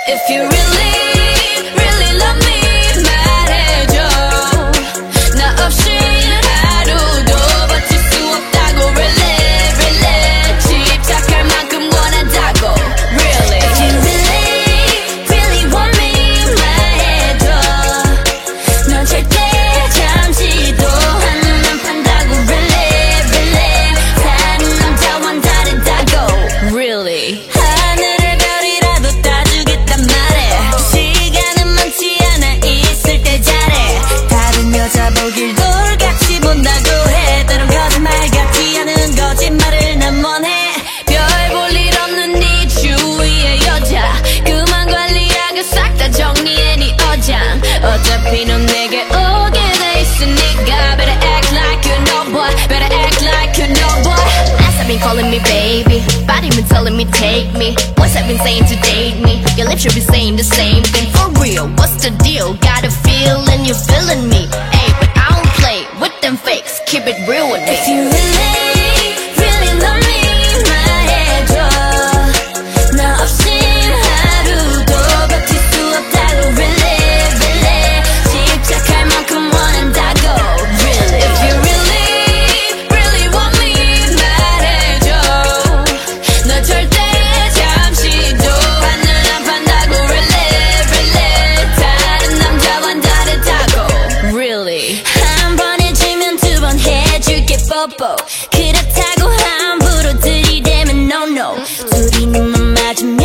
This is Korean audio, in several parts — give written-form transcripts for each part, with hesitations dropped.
If you really, really love me 말해줘. 나 없이 하루도 버틸 수 없다고 really, really 집착할 만큼 원한다고 really. If you really, really want me 말해줘. 넌 절대 잠시도 한눈 안 판다고 really, really 다른 남자와는 다르다고 really. 하늘의 별이라도 따주겠단 말해. 시간은 많지 않아 있을 때 잘해. 다른 여자 보길 돌같이 본다고 해. 때론 거짓말 같지 않은 거짓말을 난 원해. 별 볼 일 없는 네 주위의 여자 그만 관리하고 싹 다 정리해 네 어장. 어차피 넌 내게 오게 돼 있으니까 better act like you know boy. Better act like you know boy. Ass have been calling me baby, body been telling me take me. Boys have been saying to date me, your lips should be saying the same thing. For real, what's the deal? Got a feeling you're feeling me. Ayy, but I don't play with them fakes, keep it real with me. If you really, really love me 말해줘. 나 없인 하루도 버틸 수 없다고 really, really 집착할 만큼 원한다고 really. If you really, really want me 말해줘. 너 절대 잠시도 한눈 안 판다고 really, really 다른 남자와는 다르다고 really. 한 번 해주면 두 번 해줄게 뽀뽀. 그렇다고 함부로 들이대면 no no. 둘이 눈만 맞으며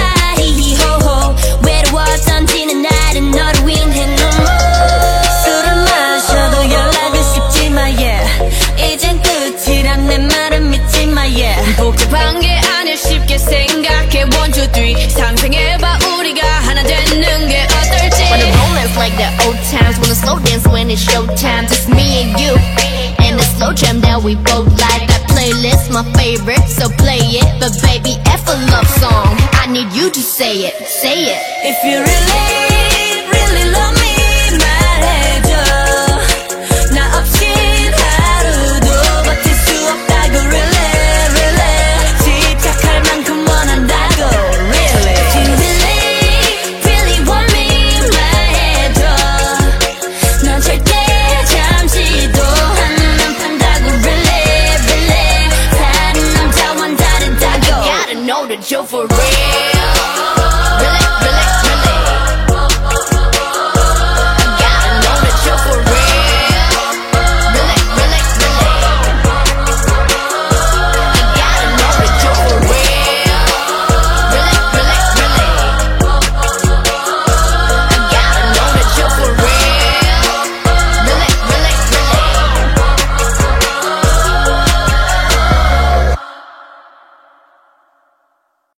하이호호 외로웠던 지난 날은 너를 위해 no more. 술을 마셔도 연락은 쉽지만 yeah 이젠 끝이란 내 말은 믿지마 yeah. 복잡한 게 아니야 쉽게 생각해 1, 2, 3 상상해봐 우리가 하나 되는 게 어떨지. Wanna romance like the old times, wanna slow dance when it's showtime. Just me and you, and the slow jam that we both like. That playlist my favorite, so play it. But baby, F a love song, I need you to say it, say it. If you really, really love me 말해줘. 나 없인 하루도 버틸 수 없다고 really, really 집착할 만큼 원한다고 really. If you really, really want me 말해줘. 넌 절대 잠시도 한눈 안 판다고 really, really 다른 남자와는 다르다고. Gotta know that you're for real.